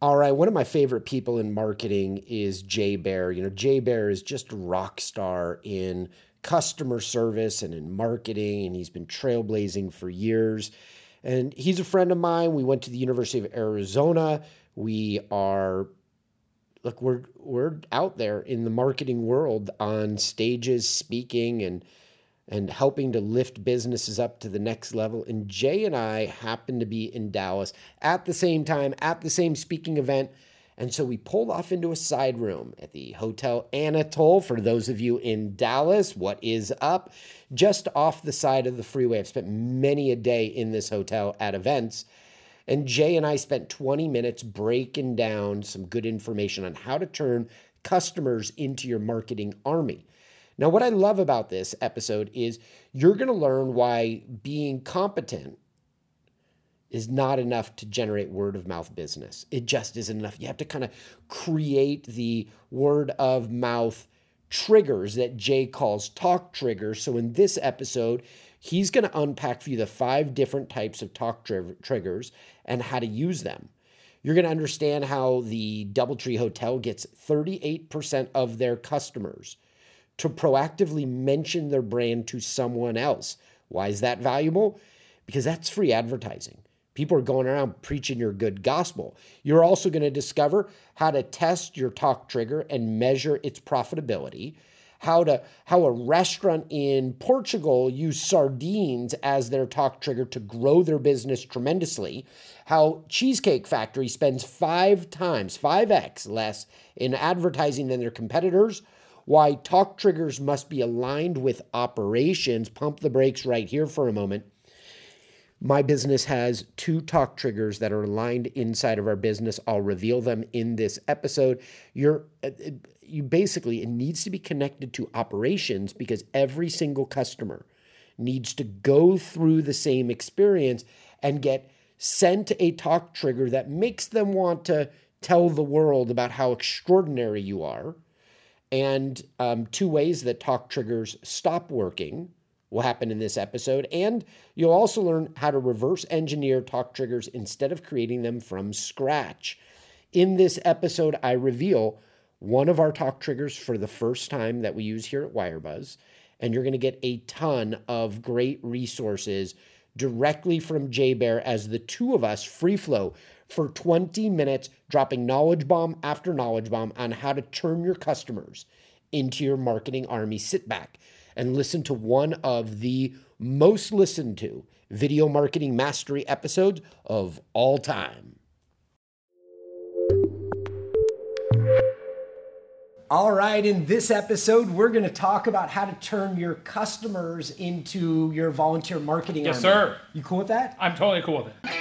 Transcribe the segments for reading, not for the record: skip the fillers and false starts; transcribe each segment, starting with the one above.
All right, one of my favorite people in marketing is Jay Baer. Jay Baer is just a rock star in customer service and in marketing, and he's been trailblazing for years. And he's a friend of mine. We went to the University of Arizona. We're out there in the marketing world on stages speaking and helping to lift businesses up to the next level. And Jay and I happened to be in Dallas at the same time, at the same speaking event. And so we pulled off into a side room at the Hotel Anatole. For those of you in Dallas, what is up? Just off the side of the freeway. I've spent many a day in this hotel at events. And Jay and I spent 20 minutes breaking down some good information on how to turn customers into your marketing army. Now, what I love about this episode is you're going to learn why being competent is not enough to generate word of mouth business. It just isn't enough. You have to kind of create the word of mouth triggers that Jay calls talk triggers. So in this episode, he's going to unpack for you the 5 different types of talk triggers and how to use them. You're going to understand how the DoubleTree Hotel gets 38% of their customers to proactively mention their brand to someone else. Why is that valuable? Because that's free advertising. People are going around preaching your good gospel. You're also going to discover how to test your talk trigger and measure its profitability, how a restaurant in Portugal used sardines as their talk trigger to grow their business tremendously, how Cheesecake Factory spends 5x less in advertising than their competitors, why talk triggers must be aligned with operations. Pump the brakes right here for a moment. My business has 2 talk triggers that are aligned inside of our business. I'll reveal them in this episode. It needs to be connected to operations because every single customer needs to go through the same experience and get sent a talk trigger that makes them want to tell the world about how extraordinary you are. And 2 ways that talk triggers stop working will happen in this episode. And you'll also learn how to reverse engineer talk triggers instead of creating them from scratch. In this episode, I reveal one of our talk triggers for the first time that we use here at Wirebuzz. And you're going to get a ton of great resources directly from Jay Baer as the 2 of us free flow for 20 minutes, dropping knowledge bomb after knowledge bomb on how to turn your customers into your marketing army. Sit back and listen to one of the most listened to video marketing mastery episodes of all time. All right, in this episode, we're going to talk about how to turn your customers into your volunteer marketing army. Yes, sir. You cool with that? I'm totally cool with it.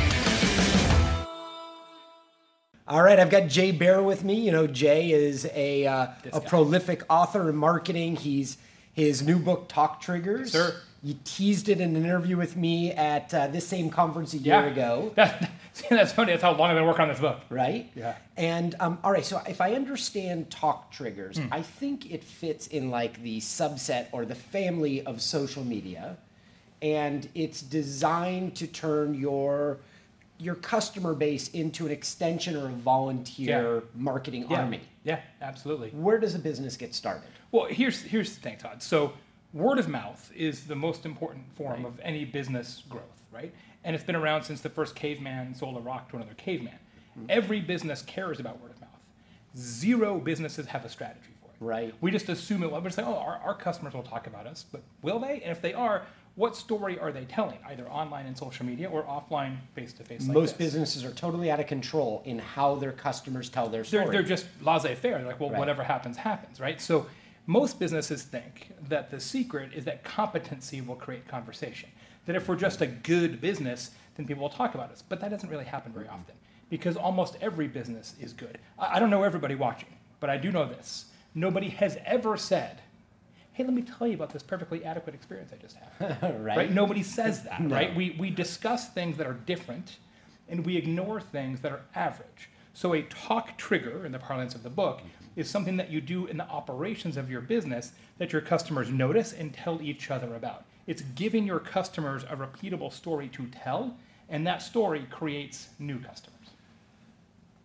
All right, I've got Jay Baer with me. Jay is a prolific author in marketing. His new book, Talk Triggers. Yes, sir. You teased it in an interview with me at this same conference a year ago. That's funny. That's how long I've been working on this book. Right? Yeah. And all right, so if I understand talk triggers, I think it fits in like the subset or the family of social media. And it's designed to turn your customer base into an extension or a volunteer marketing army. Yeah, absolutely. Where does a business get started? Well, here's the thing, Todd. So word of mouth is the most important form of any business growth, right? And it's been around since the first caveman sold a rock to another caveman. Every business cares about word of mouth. 0 businesses have a strategy for it. Right. We just assume it. We're just like, our customers will talk about us, but will they? And if they are, what story are they telling, either online and social media or offline face-to-face like Most this? businesses are totally out of control in how their customers tell their story. They're just laissez-faire. They're like, well, whatever happens, happens, right? So most businesses think that the secret is that competency will create conversation. That if we're just a good business, then people will talk about us. But that doesn't really happen very often because almost every business is good. I don't know everybody watching, but I do know this. Nobody has ever said, hey, let me tell you about this perfectly adequate experience I just had. Right? Nobody says that, right? We discuss things that are different, and we ignore things that are average. So a talk trigger, in the parlance of the book, is something that you do in the operations of your business that your customers notice and tell each other about. It's giving your customers a repeatable story to tell, and that story creates new customers.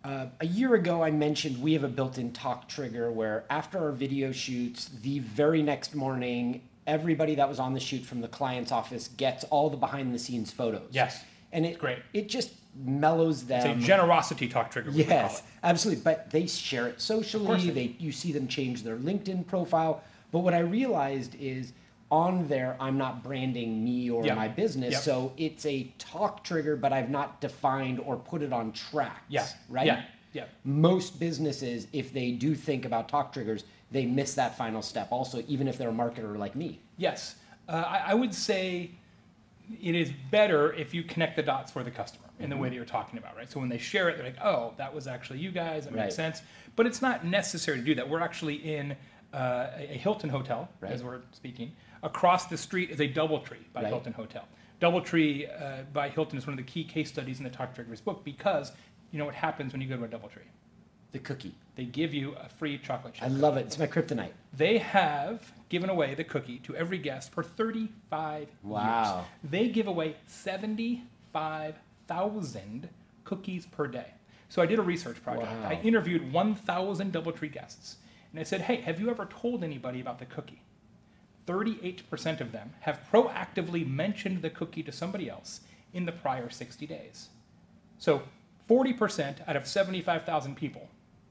A year ago, I mentioned we have a built-in talk trigger where after our video shoots, the very next morning, everybody that was on the shoot from the client's office gets all the behind-the-scenes photos. Yes. And it just mellows them. It's a generosity talk trigger. Yes, absolutely. But they share it socially. You see them change their LinkedIn profile. But what I realized is on there, I'm not branding me or my business. Yep. So it's a talk trigger, but I've not defined or put it on tracks. Yeah. Right? Yeah. Most businesses, if they do think about talk triggers, they miss that final step also, even if they're a marketer like me. Yes. I would say it is better if you connect the dots for the customer in the way that you're talking about, right? So when they share it, they're like, oh, that was actually you guys. That makes sense. But it's not necessary to do that. We're actually in a Hilton hotel, as we're speaking. Across the street is a DoubleTree by Hilton Hotel. DoubleTree by Hilton is one of the key case studies in the Talk Triggers book because you know what happens when you go to a DoubleTree? The cookie. They give you a free chocolate chip. I love it. It's my kryptonite. They have given away the cookie to every guest for 35 years. They give away 75,000 cookies per day. So I did a research project. Wow. I interviewed 1,000 DoubleTree guests. And I said, hey, have you ever told anybody about the cookie? 38% of them have proactively mentioned the cookie to somebody else in the prior 60 days. So 40% out of 75,000 people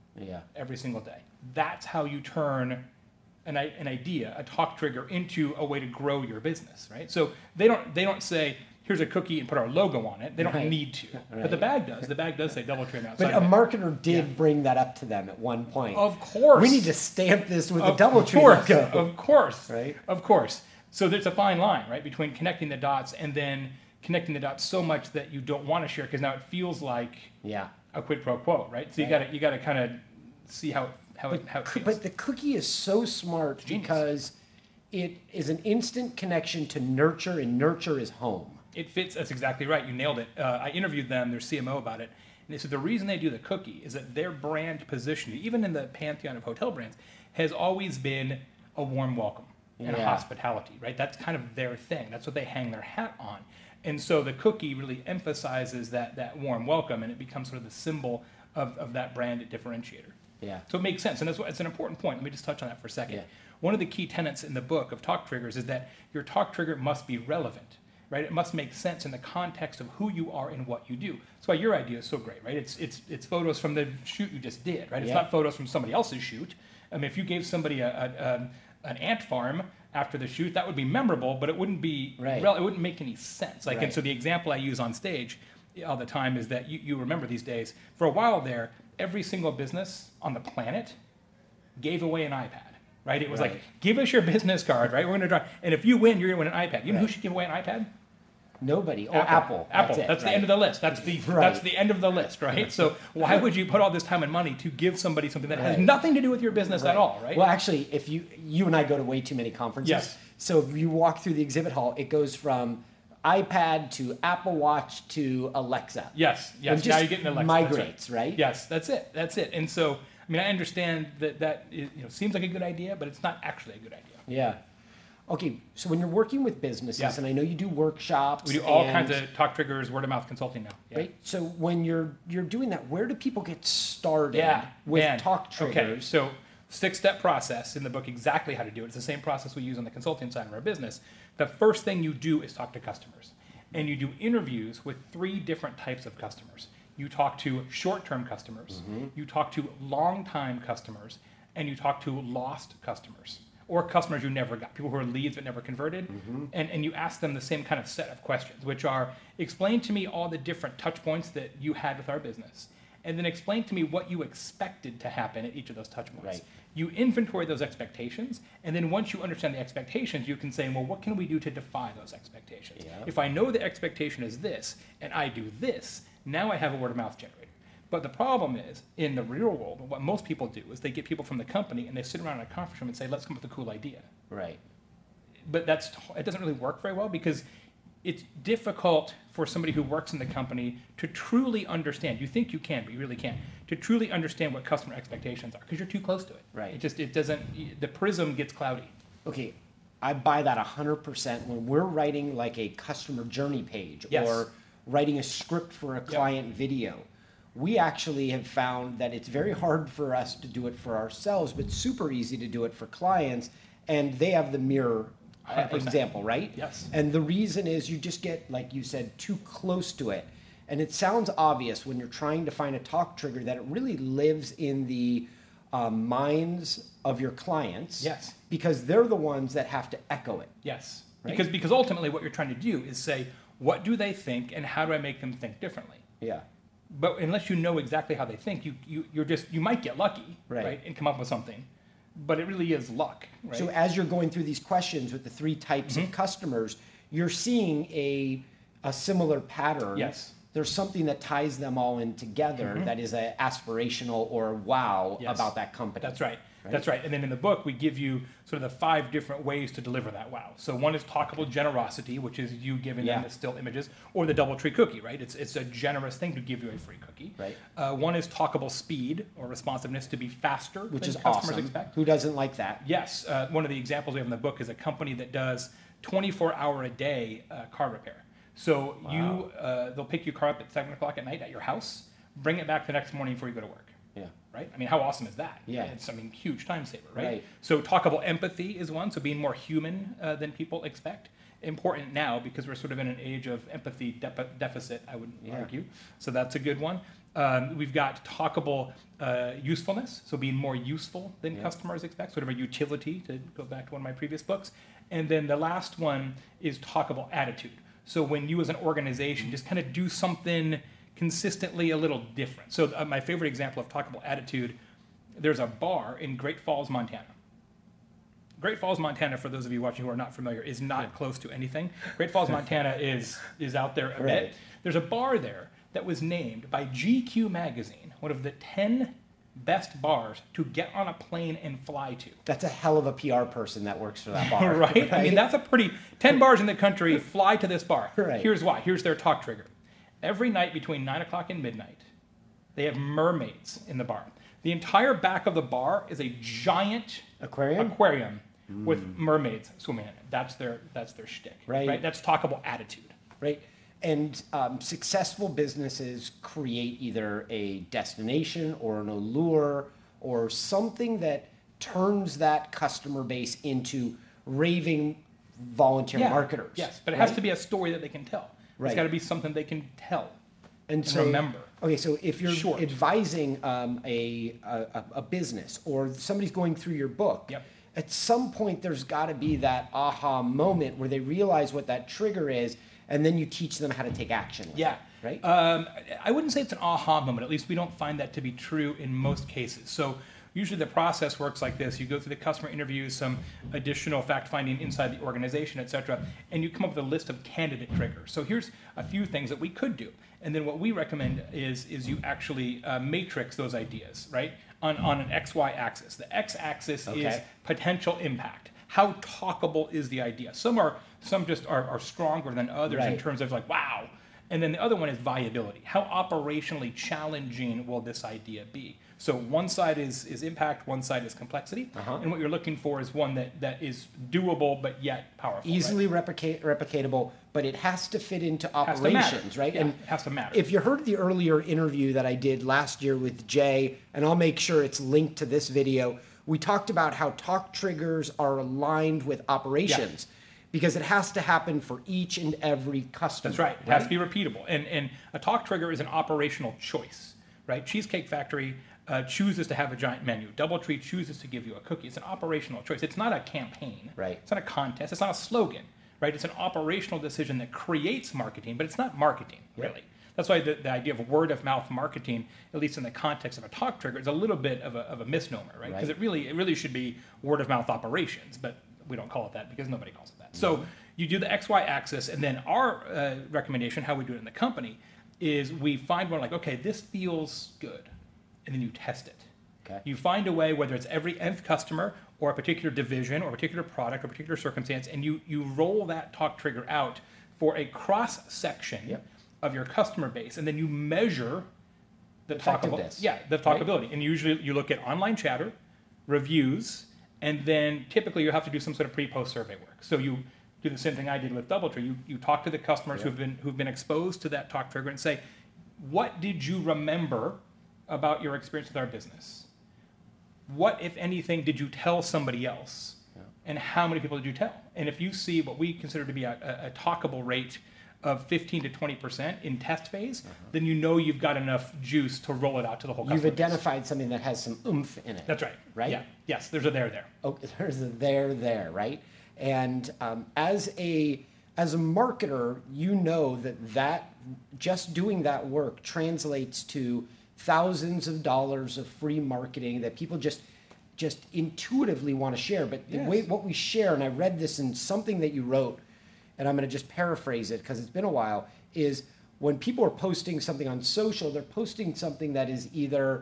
every single day. That's how you turn an idea, a talk trigger, into a way to grow your business, right? So they don't say, here's a cookie and put our logo on it. They don't need to. But the bag does. The bag does say DoubleTree outside. But a marketer did bring that up to them at one point. Of course. We need to stamp this with a DoubleTree logo. Of course. Right? Of course. So there's a fine line, right, between connecting the dots and then connecting the dots so much that you don't want to share because now it feels like a quid pro quo, right? So you got to kind of see how it feels. But the cookie is so smart because it is an instant connection to nurture, and nurture is home. It fits. That's exactly right. You nailed it. I interviewed them, their CMO, about it, and they said the reason they do the cookie is that their brand positioning, even in the pantheon of hotel brands, has always been a warm welcome and hospitality, right? That's kind of their thing. That's what they hang their hat on. And so the cookie really emphasizes that warm welcome, and it becomes sort of the symbol of that brand differentiator. Yeah. So it makes sense, and it's an important point. Let me just touch on that for a second. Yeah. One of the key tenets in the book of talk triggers is that your talk trigger must be relevant, right? It must make sense in the context of who you are and what you do. That's why your idea is so great, right? It's photos from the shoot you just did, right? It's not photos from somebody else's shoot. I mean, if you gave somebody an ant farm after the shoot, that would be memorable, but it wouldn't be it wouldn't make any sense. And so the example I use on stage all the time is that you remember these days, for a while there, every single business on the planet gave away an iPad, right? It was like, give us your business card, right? We're going to draw, and if you win, you're going to win an iPad. You know who should give away an iPad? Nobody. Oh, Apple. That's the end of the list. That's the end of the list, right? So why would you put all this time and money to give somebody something that has nothing to do with your business at all, right? Well, actually, if you and I go to way too many conferences. Yes. So if you walk through the exhibit hall, it goes from iPad to Apple Watch to Alexa. Yes. Now you're getting Alexa. Migrates, right? Yes, that's it. And so, I mean, I understand that is, seems like a good idea, but it's not actually a good idea. Yeah. Okay, so when you're working with businesses, and I know you do workshops. We do all kinds of talk triggers, word of mouth consulting now. Yeah. Right. So when you're doing that, where do people get started with talk triggers? Okay, so 6-step process in the book, exactly how to do it. It's the same process we use on the consulting side of our business. The first thing you do is talk to customers. And you do interviews with 3 different types of customers. You talk to short-term customers, you talk to long-time customers, and you talk to lost customers, or customers you never got, people who are leads but never converted. And you ask them the same kind of set of questions, which are, explain to me all the different touch points that you had with our business. And then explain to me what you expected to happen at each of those touch points. Right. You inventory those expectations, and then once you understand the expectations, you can say, well, what can we do to defy those expectations? Yeah. If I know the expectation is this, and I do this, now I have a word of mouth generator. But the problem is, in the real world, what most people do is they get people from the company and they sit around in a conference room and say, let's come up with a cool idea. Right. But it doesn't really work very well because it's difficult for somebody who works in the company to truly understand. You think you can, but you really can't. To truly understand what customer expectations are, because you're too close to it. Right. It doesn't. The prism gets cloudy. Okay, I buy that 100% when we're writing like a customer journey page or writing a script for a client video. we actually have found that it's very hard for us to do it for ourselves, but super easy to do it for clients. And they have the mirror 100%. example, right? Yes. And the reason is you just get, like you said, too close to it. And it sounds obvious when you're trying to find a talk trigger that it really lives in the minds of your clients. Yes. Because they're the ones that have to echo it. Yes. Right? Because ultimately what you're trying to do is say, what do they think and how do I make them think differently? Yeah. But unless you know exactly how they think, you might get lucky, Right. And come up with something. But it really is luck, right? So as you're going through these questions with the 3 types of customers, you're seeing a similar pattern. Yes. There's something that ties them all in together that is a aspirational or wow Yes. about that company. That's right. That's right. And then in the book, we give you sort of the 5 different ways to deliver that wow. So one is talkable generosity, which is you giving them the still images, or the DoubleTree cookie, right? It's a generous thing to give you a free cookie. Right. One is talkable speed or responsiveness, to be faster Which than is customers awesome. expect. Who doesn't like that? Yes. One of the examples we have in the book is a company that does 24-hour-a-day car repair. So they'll pick your car up at 7 o'clock at night at your house, bring it back the next morning before you go to work. Yeah. Right? I mean, how awesome is that? Yeah. It's, huge time saver, right? Right. So talkable empathy is one, so being more human than people expect. Important now because we're sort of in an age of empathy deficit, I would argue. So that's a good one. We've got talkable usefulness, so being more useful than customers expect, sort of a utility, to go back to one of my previous books. And then the last one is talkable attitude. So when you as an organization just kind of do something consistently a little different. So my favorite example of talkable attitude, there's a bar in Great Falls, Montana. Great Falls, Montana, for those of you watching who are not familiar, is not close to anything. Great Falls, Montana is out there a bit. There's a bar there that was named by GQ magazine one of the 10 best bars to get on a plane and fly to. That's a hell of a PR person that works for that bar. right? I mean, that's a pretty, 10 bars in the country fly to this bar. Right. Here's why. Here's their talk trigger. Every night between 9 o'clock and midnight, they have mermaids in the bar. The entire back of the bar is a giant aquarium with mermaids swimming in it. That's their shtick. Right? That's talkable attitude. Right. And successful businesses create either a destination or an allure or something that turns that customer base into raving volunteer marketers. Yes, but it has to be a story that they can tell. It's got to be something they can tell and remember. Okay, so if you're advising a business or somebody's going through your book, at some point there's got to be that aha moment where they realize what that trigger is, and then you teach them how to take action. Right? I wouldn't say it's an aha moment. At least we don't find that to be true in most cases. So usually the process works like this. You go through the customer interviews, some additional fact-finding inside the organization, et cetera, and you come up with a list of candidate triggers. So here's a few things that we could do. And then what we recommend is you actually matrix those ideas, right, on an XY axis. The X-axis is potential impact. How talkable is the idea? Some just are stronger than others in terms of like, wow. And then the other one is viability. How operationally challenging will this idea be? So one side is impact, one side is complexity. And what you're looking for is one that is doable but yet powerful. Easily replicatable, but it has to fit into operations, right? Yeah, and it has to matter. If you heard the earlier interview that I did last year with Jay, and I'll make sure it's linked to this video, we talked about how talk triggers are aligned with operations. Because it has to happen for each and every customer. That's right. It has to be repeatable. And a talk trigger is an operational choice, right? Cheesecake Factory chooses to have a giant menu. DoubleTree chooses to give you a cookie. It's an operational choice. It's not a campaign. Right. It's not a contest. It's not a slogan, right? It's an operational decision that creates marketing, but it's not marketing, really. That's why the idea of word-of-mouth marketing, at least in the context of a talk trigger, is a little bit of a misnomer, right? Because it really should be word-of-mouth operations, but we don't call it that because nobody calls it that. So you do the XY axis, and then our recommendation, how we do it in the company, is we find one like, okay, this feels good, and then you test it. Okay. You find a way, whether it's every nth customer or a particular division or a particular product or a particular circumstance, and you roll that talk trigger out for a cross-section of your customer base, and then you measure the talkability. And usually you look at online chatter, reviews, and then typically you have to do some sort of pre-post survey work. So you do the same thing I did with DoubleTree. You talk to the customers who've been exposed to that talk trigger and say, what did you remember about your experience with our business? What, if anything, did you tell somebody else? Yeah. And how many people did you tell? And if you see what we consider to be a talkable rate of 15 to 20% in test phase, then you know you've got enough juice to roll it out to the whole customer You've identified something that has some oomph in it. That's right. Right? Yeah. Yes, there's a there. Okay, there's a there, right? And as a marketer, you know that just doing that work translates to thousands of dollars of free marketing that people just intuitively want to share. But the way what we share, and I read this in something that you wrote, and I'm going to just paraphrase it because it's been a while, is when people are posting something on social, they're posting something that is either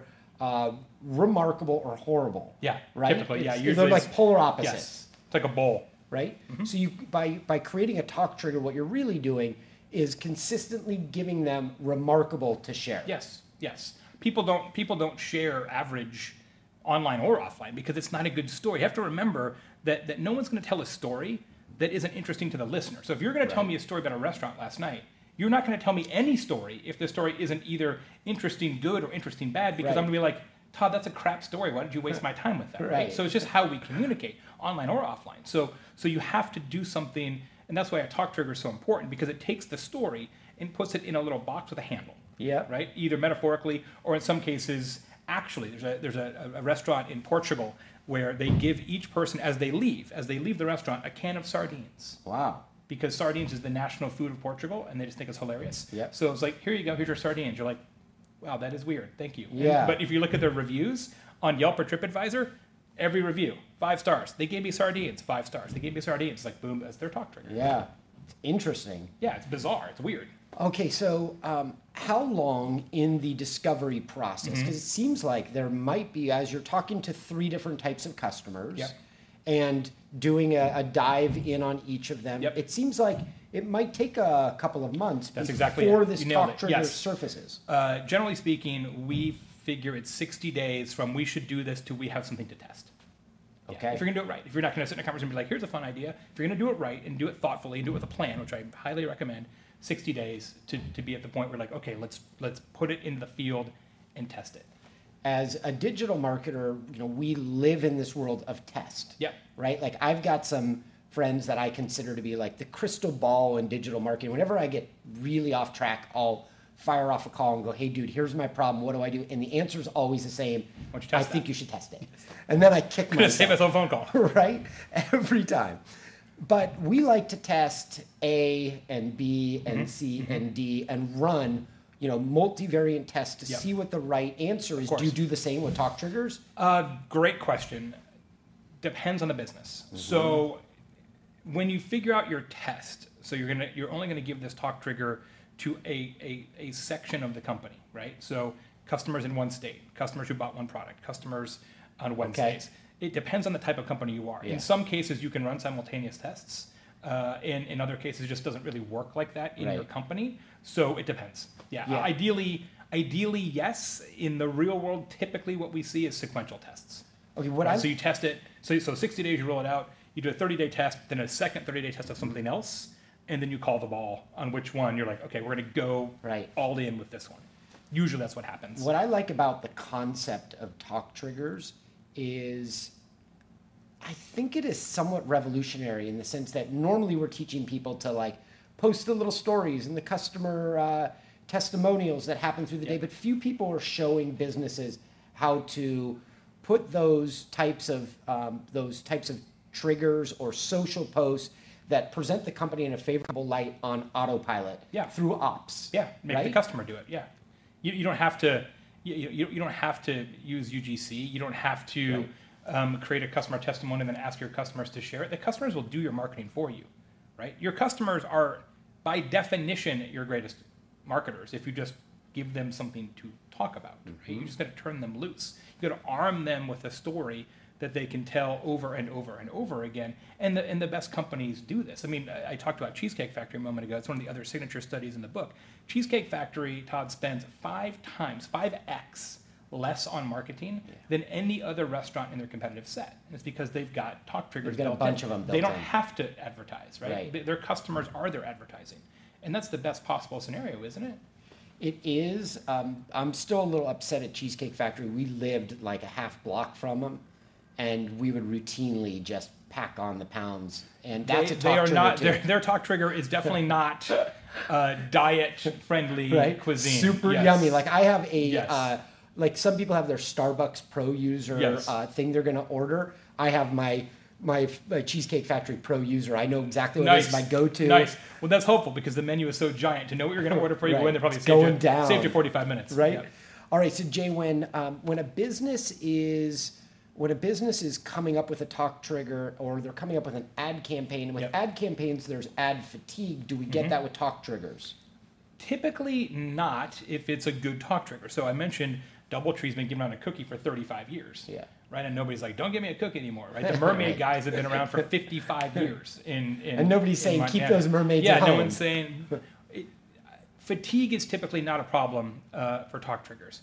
remarkable or horrible. Yeah, right? Typically, usually they're like polar opposites. Yes, it's like a bowl. Right? Mm-hmm. So you by creating a talk trigger, what you're really doing is consistently giving them remarkable to share. Yes. People don't share average online or offline because it's not a good story. You have to remember that no one's going to tell a story that isn't interesting to the listener. So if you're going to tell me a story about a restaurant last night, you're not going to tell me any story if the story isn't either interesting good or interesting bad, because I'm going to be like, Todd, that's a crap story. Why did you waste my time with that? Right? So it's just how we communicate, online or offline. So you have to do something, and that's why a talk trigger is so important, because it takes the story and puts it in a little box with a handle. Yeah. Right? Either metaphorically or in some cases, actually. There's a restaurant in Portugal where they give each person as they leave the restaurant, a can of sardines. Wow. Because sardines is the national food of Portugal, and they just think it's hilarious. Yep. So it's like, here you go, here's your sardines. You're like, wow, that is weird. Thank you. Yeah. But if you look at their reviews on Yelp or TripAdvisor, every review, 5 stars. They gave me sardines, 5 stars. They gave me sardines. It's like, boom, that's their talk trigger. Yeah. Interesting. Yeah, it's bizarre. It's weird. Okay, so how long in the discovery process? Because it seems like there might be, as you're talking to 3 different types of customers and doing a dive in on each of them, it seems like it might take a couple of months before this talk trigger surfaces. Generally speaking, we figure it's 60 days from we should do this to we have something to test. Okay. If you're going to do it right. If you're not going to sit in a conversation and be like, here's a fun idea. If you're going to do it right and do it thoughtfully and do it with a plan, which I highly recommend, 60 days to be at the point where like, okay, let's put it into the field and test it. As a digital marketer, we live in this world of test. Yeah. Right? Like I've got some friends that I consider to be like the crystal ball in digital marketing. Whenever I get really off track, I'll fire off a call and go, hey dude, here's my problem. What do I do? And the answer is always the same. I think you should test it. And then I kick myself. Save myself a phone call. Right? Every time. But we like to test A and B and C and D and run, multivariate tests to see what the right answer is. Do you do the same with talk triggers? Great question. Depends on the business. So when you figure out your test, so you're only gonna give this talk trigger to a section of the company, right? So customers in one state, customers who bought one product, customers on Wednesdays. It depends on the type of company you are. Yeah. In some cases, you can run simultaneous tests. In other cases, it just doesn't really work like that in your company. So it depends. Yeah. Ideally, yes. In the real world, typically what we see is sequential tests. Okay. So you test it. So 60 days, you roll it out. You do a 30-day test, then a second 30-day test of something else, and then you call the ball on which one. You're like, okay, we're going to go all in with this one. Usually that's what happens. What I like about the concept of talk triggers is I think it is somewhat revolutionary in the sense that normally we're teaching people to like post the little stories and the customer testimonials that happen through the day, but few people are showing businesses how to put those types of triggers or social posts that present the company in a favorable light on autopilot through ops. Yeah, make the customer do it. Yeah, you don't have to. You don't have to use UGC. You don't have to create a customer testimony and then ask your customers to share it. The customers will do your marketing for you, right? Your customers are, by definition, your greatest marketers if you just give them something to talk about. Right? You just got to turn them loose. You got to arm them with a story that they can tell over and over and over again. And the best companies do this. I mean, I talked about Cheesecake Factory a moment ago. It's one of the other signature studies in the book. Cheesecake Factory, Todd, spends 5x less on marketing than any other restaurant in their competitive set. And it's because they've got talk triggers built in. They've got a bunch of them built in. They don't have to advertise, right? Their customers are their advertising. And that's the best possible scenario, isn't it? It is. I'm still a little upset at Cheesecake Factory. We lived like a half block from them, and we would routinely just pack on the pounds. And that's a talk trigger too. Their talk trigger is definitely not diet-friendly cuisine. Super yummy. Like I have a like some people have their Starbucks Pro user thing they're going to order. I have my Cheesecake Factory Pro user. I know exactly what is my go-to. Nice. Well, that's hopeful because the menu is so giant. To know what you're going to order for you, go in there probably saved you 45 minutes. Right. Yeah. All right. So Jay, when a business is coming up with a talk trigger or they're coming up with an ad campaign, and with ad campaigns there's ad fatigue. Do we get that with talk triggers? Typically not if it's a good talk trigger. So I mentioned DoubleTree's been giving out a cookie for 35 years. Yeah. Right, and nobody's like, don't give me a cookie anymore, right? The mermaid guys have been around for 55 years. And nobody's saying, keep those mermaids at home. Yeah, no one's saying... Fatigue is typically not a problem for talk triggers.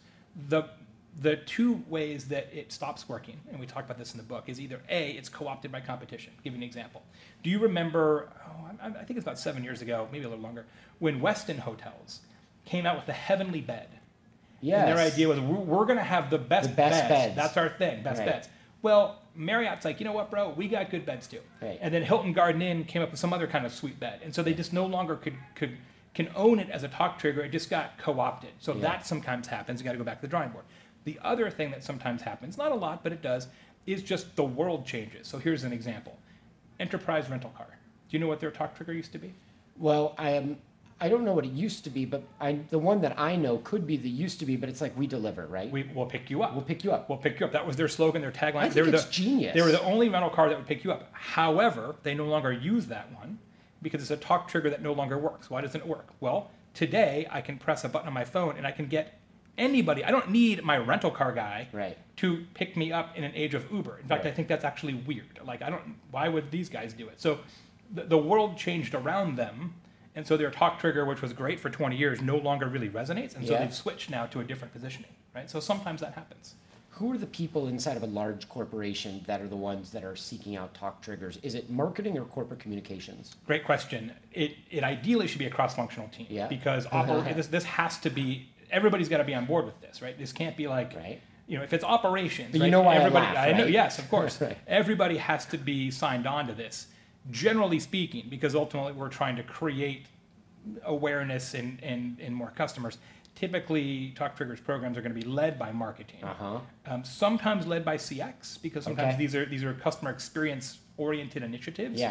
The two ways that it stops working, and we talk about this in the book, is either A, it's co-opted by competition. I'll give you an example. Do you remember, I think it's about 7 years ago, maybe a little longer, when Westin Hotels came out with the Heavenly Bed? Yes. And their idea was, we're going to have the best beds. That's our thing, best beds. Well, Marriott's like, you know what, bro? We got good beds too. Right. And then Hilton Garden Inn came up with some other kind of sweet bed. And so they just no longer can own it as a talk trigger. It just got co-opted. So that sometimes happens. You got to go back to the drawing board. The other thing that sometimes happens, not a lot, but it does, is just the world changes. So here's an example. Enterprise Rental Car. Do you know what their talk trigger used to be? Well, I don't know what it used to be, but the one that I know could be the used to be, but it's like we deliver, right? We'll pick you up. We'll pick you up. We'll pick you up. That was their slogan, their tagline. I think it's genius. They were the only rental car that would pick you up. However, they no longer use that one because it's a talk trigger that no longer works. Why doesn't it work? Well, today I can press a button on my phone and I can get anybody. I don't need my rental car guy to pick me up in an age of Uber. In fact, I think that's actually weird. Like, why would these guys do it? So the world changed around them. And so their talk trigger, which was great for 20 years, no longer really resonates. And so they've switched now to a different positioning, right? So sometimes that happens. Who are the people inside of a large corporation that are the ones that are seeking out talk triggers? Is it marketing or corporate communications? Great question. It ideally should be a cross-functional team because this has to be, everybody's got to be on board with this, right? This can't be like, if it's operations. But you know why everybody, I laugh, right? I know, yes, of course. Everybody has to be signed on to this. Generally speaking, because ultimately we're trying to create awareness in more customers. Typically, Talk Triggers programs are going to be led by marketing. Sometimes led by CX, because sometimes these are customer experience oriented initiatives.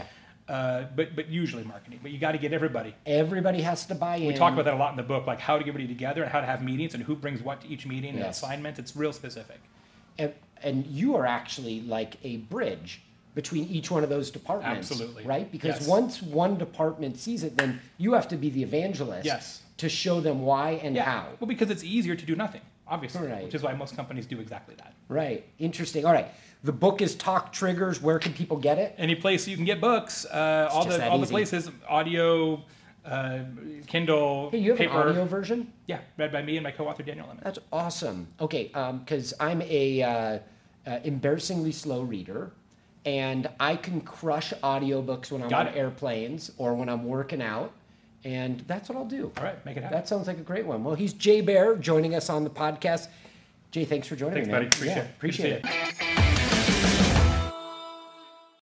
But usually marketing. But you got to get everybody. Everybody has to buy in. We talk about that a lot in the book, like how to get everybody together and how to have meetings and who brings what to each meeting and assignment. It's real specific. And you are actually like a bridge between each one of those departments. Absolutely. Right? Because once one department sees it, then you have to be the evangelist to show them why and how. Well, because it's easier to do nothing, obviously, which is why most companies do exactly that. Right. Interesting. All right. The book is Talk Triggers. Where can people get it? Any place you can get books. All the places, audio, Kindle, hey, you have paper. An audio version? Yeah, read by me and my co-author, Daniel Lemon. That's awesome. Okay, because I'm a embarrassingly slow reader. And I can crush audiobooks when I'm on airplanes or when I'm working out. And that's what I'll do. All right, make it happen. That sounds like a great one. Well, he's Jay Baer joining us on the podcast. Jay, thanks for joining me. Thanks, buddy. Appreciate it. Appreciate it.